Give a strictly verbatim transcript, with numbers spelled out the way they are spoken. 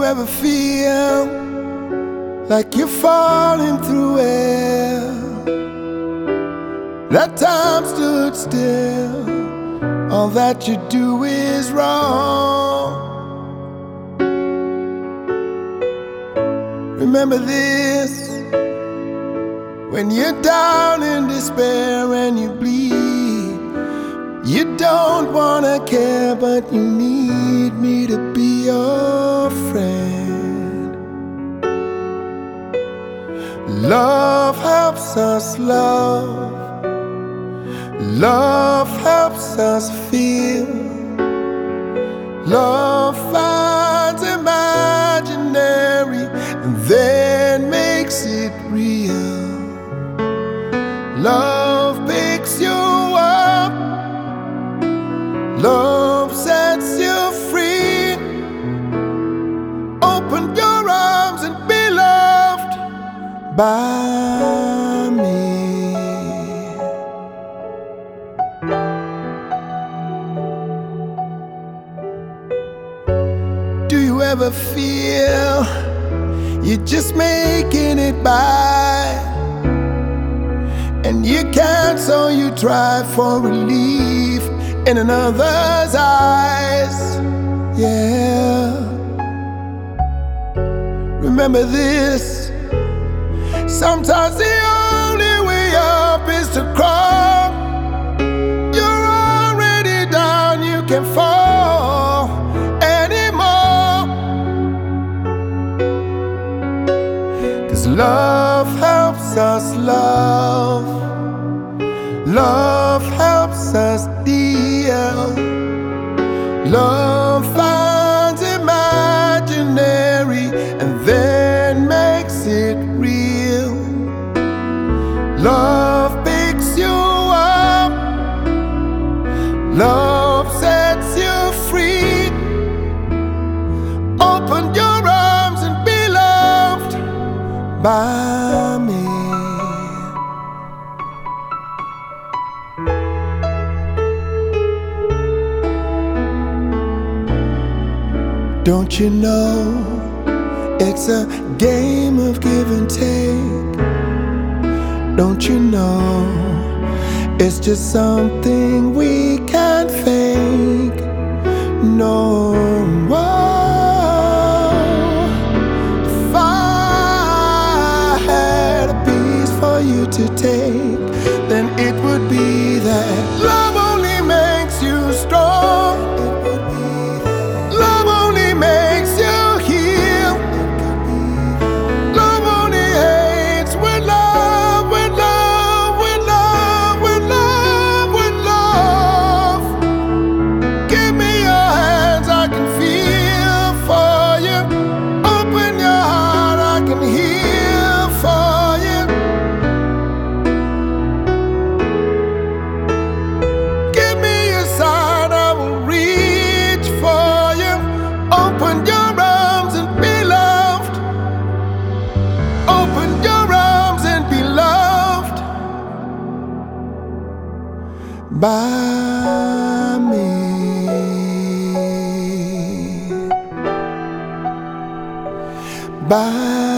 ever feel like you're falling through air? That time stood still, all that you do is wrong. Remember this, when you're down in despair and you bleed, you don't wanna care, but you need me to be your friend. Love helps us love. Love helps us feel. Love finds imaginary and then makes it real. Love picks you up. Love sets you free. Open your arms and be loved by me. Do you ever feel you're just making it by, and you can't, so you try for relief in another's eyes? Yeah. Remember this, sometimes the only way up is to crawl. You're already down, you can't fall anymore. 'Cause love helps us love. Love helps us deal. Love finds imaginary and then makes it real. Love picks you up. Love sets you free. Open your arms and be loved by me. Don't you know it's a game of give and take? Don't you know it's just something we can't fake? No. If I had a piece for you to take, then it would be that love only makes you strong. By me, by